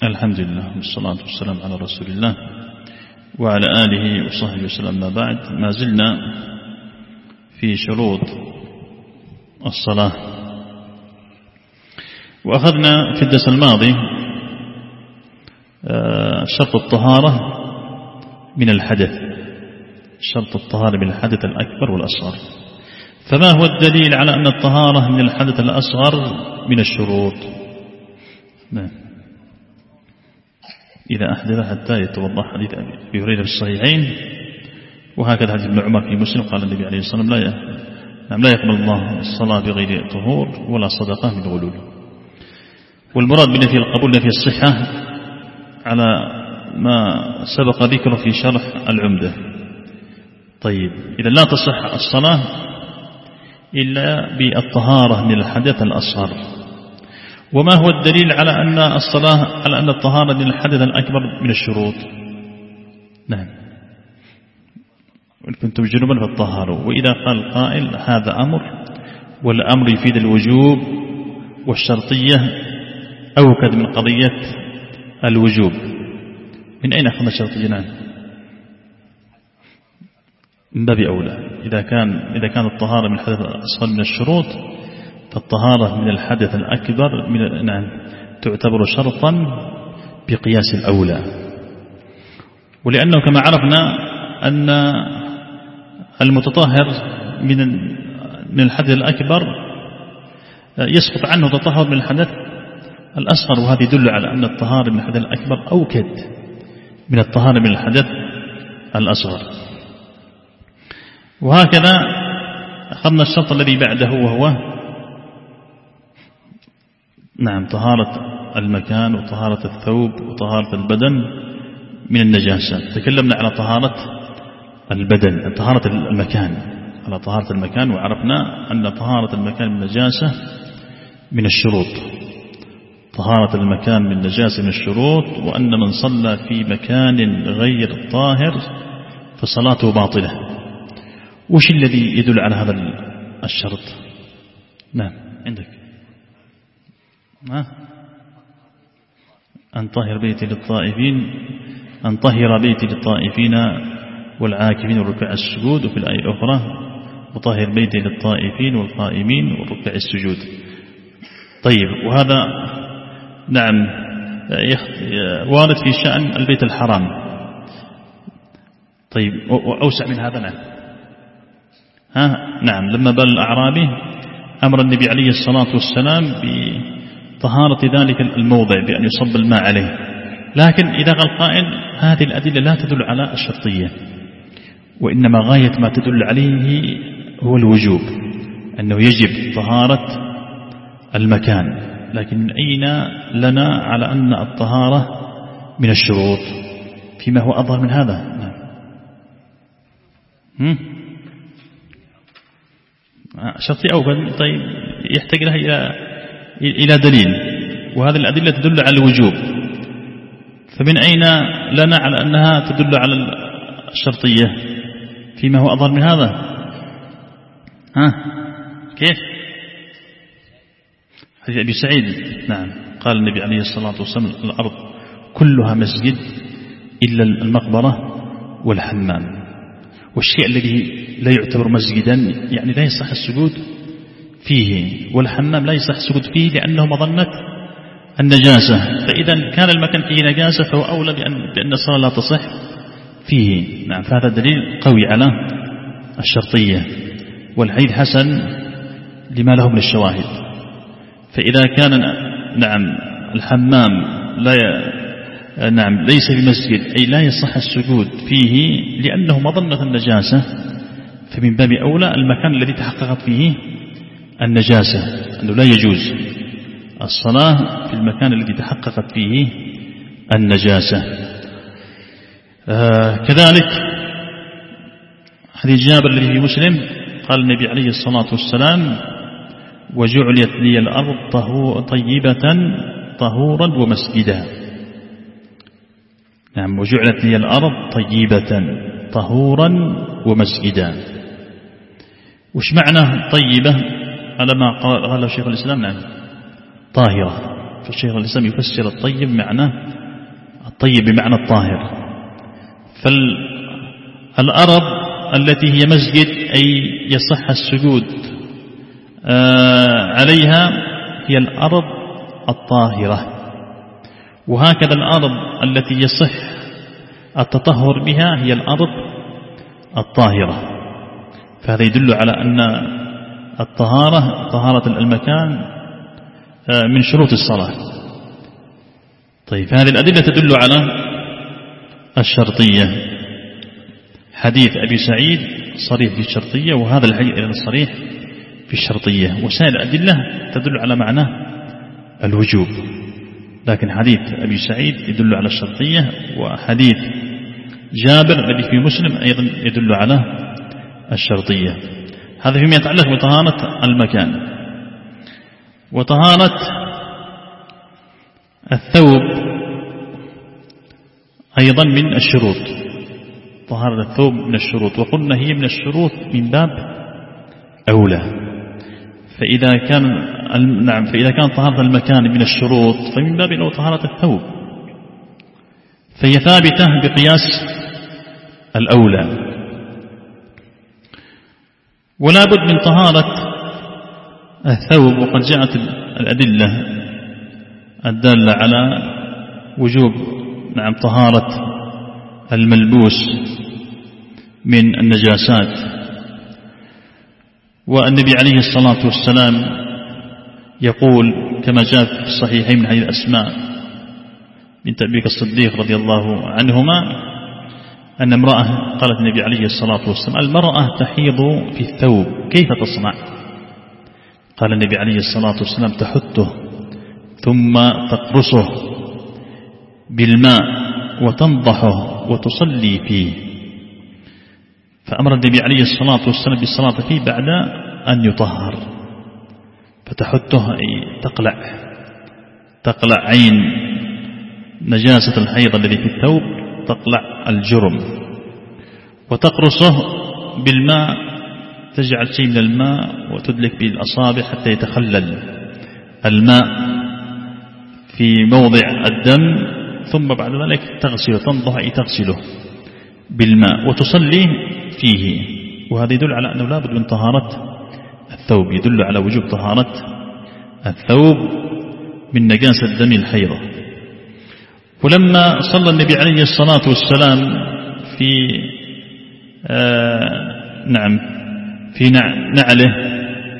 الحمد لله والصلاة والسلام على رسول الله وعلى آله وصحبه وسلم. ما بعد، ما زلنا في شروط الصلاة، وأخذنا في الدرس الماضي شرط الطهارة من الحدث، شرط الطهارة من الحدث الأكبر والأصغر. فما هو الدليل على أن الطهارة من الحدث الأصغر من الشروط؟ إذا أحدث حتى يتوضأ، حديث أبي هريرة في الصحيحين، وهكذا حديث ابن عمر في مسلم قال النبي عليه الصلاة والسلام لا يقبل الله الصلاة بغير طهور ولا صدقة من غلول. والمراد بنفي القبول نفي الصحة على ما سبق ذكره في شرح العمدة. طيب، إذا لا تصح الصلاة إلا بالطهارة من الحدث الأصغر. وما هو الدليل على أن الصلاة على أن الطهارة من الحدث الأكبر من الشروط؟ نعم، وإن كنتم جنبا فاطهروا. وإذا قال قائل هذا أمر، والأمر يفيد الوجوب والشرطية أوكد من قضية الوجوب، من أين أخذنا الشرطية؟ نعم، من باب أولى. إذا كانت الطهارة من الحدث الأصغر من الشروط، فالطهارة من الحدث الأكبر تعتبر شرطا بقياس الأولى. ولأنه كما عرفنا أن المتطهر من الحدث الأكبر يسقط عنه تطهر من الحدث الأصغر، وهذا يدل على أن الطهارة من الحدث الأكبر أوكد من الطهارة من الحدث الأصغر. وهكذا أخذنا الشرط الذي بعده، وهو نعم طهارة المكان وطهارة الثوب وطهارة البدن من النجاسة. تكلمنا على طهارة البدن، طهارة المكان، على طهارة المكان، وعرفنا أن طهارة المكان من النجاسة من الشروط، طهارة المكان من النجاسة من الشروط، وأن من صلى في مكان غير طاهر فصلاته باطلة. وش الذي يدل على هذا الشرط؟ نعم، عندك أن طهر بيتي للطائفين، أن طهر بيتي للطائفين والعاكفين والركع السجود. وفي الآية الأخرى وطهر بيتي للطائفين والقائمين والركع السجود. طيب، وهذا نعم وارد في شأن البيت الحرام. طيب، وأوسع من هذا. نعم، لما بال الأعرابي أمر النبي عليه الصلاة والسلام بطهارة ذلك الموضع بأن يصب الماء عليه. لكن إذا قال قائل هذه الأدلة لا تدل على الشرطية، وإنما غاية ما تدل عليه هو الوجوب، أنه يجب طهارة المكان. لكن من أين لنا على أن الطهارة من الشروط فيما هو أظهر من هذا؟ شرطي أول. طيب، يحتاج لها إلى دليل، وهذه الأدلة تدل على الوجوب، فمن أين لنا على أنها تدل على الشرطية فيما هو أظهر من هذا؟ كيف؟ حديث أبي سعيد، نعم، قال النبي عليه الصلاة والسلام الأرض كلها مسجد إلا المقبرة والحمام. والشيء الذي لا يعتبر مسجدا يعني لا يصح السجود فيه، والحمام لا يصح السجود فيه لأنه مظنة النجاسة. فإذا كان المكان فيه نجاسة فهو أولى بأن الصلاة لا تصح فيه. نعم، فهذا دليل قوي على الشرطية. والحديث حسن لما له من الشواهد. فإذا كان نعم الحمام ليس بمسجد، أي لا يصح السجود فيه لأنه مظنة النجاسة، فمن باب أولى المكان الذي تحققت فيه النجاسة، أنه لا يجوز الصلاة في المكان الذي تحققت فيه النجاسة. كذلك حديث جابر الذي في مسلم قال النبي عليه الصلاة والسلام وجعلت لي الأرض طيبة طهورا ومسجدا. نعم، وجعلت لي الأرض طيبة طهورا ومسجدا. وش معنى طيبة؟ على ما قال شيخ الإسلام، نعم طاهرة. فالشيخ الإسلام يفسر الطيب معناه الطيب بمعنى الطاهر. فالأرض التي هي مسجد أي يصح السجود عليها هي الأرض الطاهرة، وهكذا الأرض التي يصح التطهر بها هي الأرض الطاهرة. فهذا يدل على أن طهارة المكان من شروط الصلاة. طيب، هذه الأدلة تدل على الشرطية. حديث أبي سعيد صريح في الشرطية، وهذا الحديث أيضا صريح في الشرطية، وسائر الأدلة تدل على معنى الوجوب، لكن حديث أبي سعيد يدل على الشرطية، وحديث جابر الذي في مسلم أيضا يدل على الشرطية. هذا فيما يتعلق بطهارة المكان. وطهارة الثوب أيضا من الشروط. طهارة الثوب من الشروط، وقلنا هي من الشروط من باب أولى. فإذا كان طهارة المكان من الشروط فمن باب أولى طهارة الثوب، فهي ثابتة بقياس الأولى. ولا بد من طهارة الثوب، وقد جاءت الأدلة الدالة على وجوب طهارة الملبوس من النجاسات. والنبي عليه الصلاة والسلام يقول كما جاء في الصحيحين من حديث أسماء بنت أبي بكر الصديق رضي الله عنهما أن امرأة قالت النبي عليه الصلاة والسلام: المرأة تحيض في الثوب كيف تصنع؟ قال النبي عليه الصلاة والسلام: تحته ثم تقرصه بالماء وتنضحه وتصلي فيه. فأمر النبي عليه الصلاة والسلام بالصلاة فيه بعد أن يطهر. فتحته أي تقلع عين نجاسة الحيض الذي في الثوب، تقلع الجرم، وتقرصه بالماء، تجعل شيء من الماء وتدلك به الأصابع حتى يتخلل الماء في موضع الدم، ثم بعد ذلك تغسله، تنضح أي تغسله بالماء وتصلي فيه. وهذا يدل على أنه لا بد من طهارة الثوب، يدل على وجوب طهارة الثوب من نجاسة دم الحيضة. ولما صلى النبي عليه الصلاة والسلام في نعله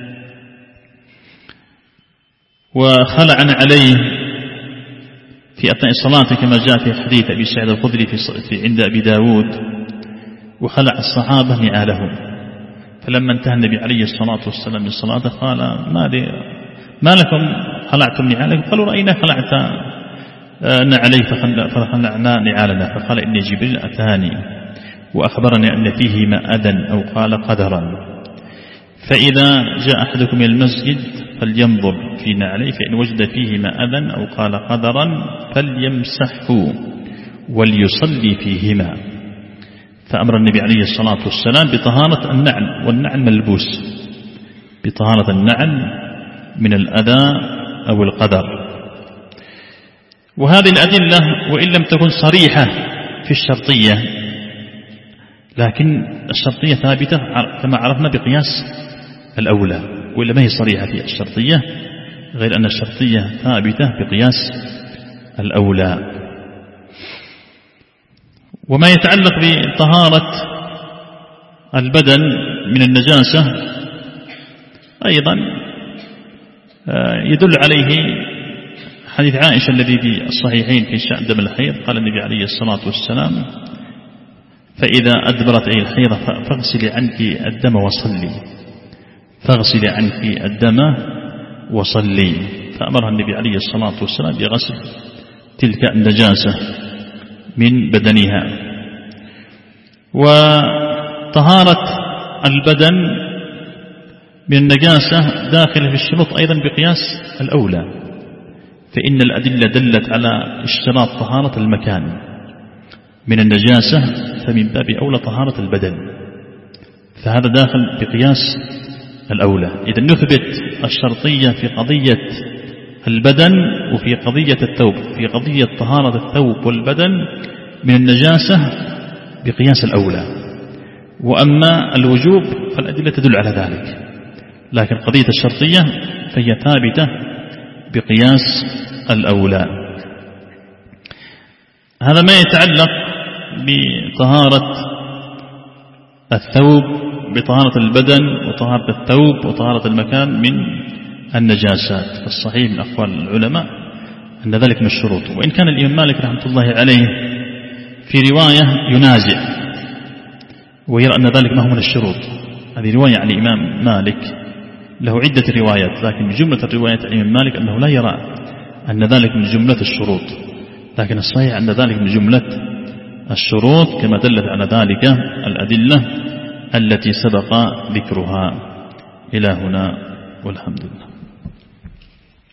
وخلع عليه في أثناء الصلاة كما جاء في حديث أبي سعيد الخدري عند أبي داود، وخلع الصحابة نعالهم. فلما انتهى النبي عليه الصلاة والسلام من الصلاة قال: ما لكم خلعتم نعالكم؟ قالوا: رأينا خلعت نعلي فخلعنا نعالنا. فقال: إني جبريل أتاني وأخبرني أن فيهما أذى أو قال قدرا، فإذا جاء أحدكم إلى المسجد فلينظر في نعليه، فإن وجد فيهما أذى أو قال قدرا فليمسحه وليصلي فيهما. فأمر النبي عليه الصلاة والسلام بطهارة النعل، والنعل ملبوس، بطهارة النعل من الأذى أو القدر. وهذه الأدلة وإن لم تكن صريحة في الشرطية، لكن الشرطية ثابتة كما عرفنا بقياس الأولى، وإلا ما هي صريحة في الشرطية، غير أن الشرطية ثابتة بقياس الأولى. وما يتعلق بطهارة البدن من النجاسة أيضا يدل عليه حديث عائشة الذي في الصحيحين في شأن دم الحيض. قال النبي عليه الصلاة والسلام: فإذا أدبرت أي الحيضة فاغسلي عنك الدم وصلي، فاغسلي عنك الدم وصلي. فأمرها النبي عليه الصلاة والسلام بغسل تلك النجاسة من بدنها. وطهارة البدن من النجاسة داخل في الشروط أيضا بقياس الأولى، فإن الأدلة دلت على اشتراط طهارة المكان من النجاسة، فمن باب أولى طهارة البدن، فهذا داخل بقياس الأولى. إذا نثبت الشرطية في قضية البدن وفي قضية الثوب، في قضية طهارة الثوب والبدن من النجاسة بقياس الأولى، وأما الوجوب فالأدلة تدل على ذلك، لكن قضية الشرطية فهي ثابتة بقياس الأولى. هذا ما يتعلق بطهارة الثوب، بطهارة البدن وطهارة الثوب وطهارة المكان من النجاسات. الصحيح من أقوال العلماء أن ذلك من الشروط، وإن كان الإمام مالك رحمة الله عليه في رواية ينازع ويرى أن ذلك ما هو من الشروط. هذه رواية عن الإمام مالك له عدة روايات، لكن من جملة الروايات عن الإمام مالك أنه لا يرى أن ذلك من جملة الشروط، لكن الصحيح أن ذلك من جملة الشروط كما دلت على ذلك الأدلة التي سبق ذكرها. إلى هنا والحمد لله.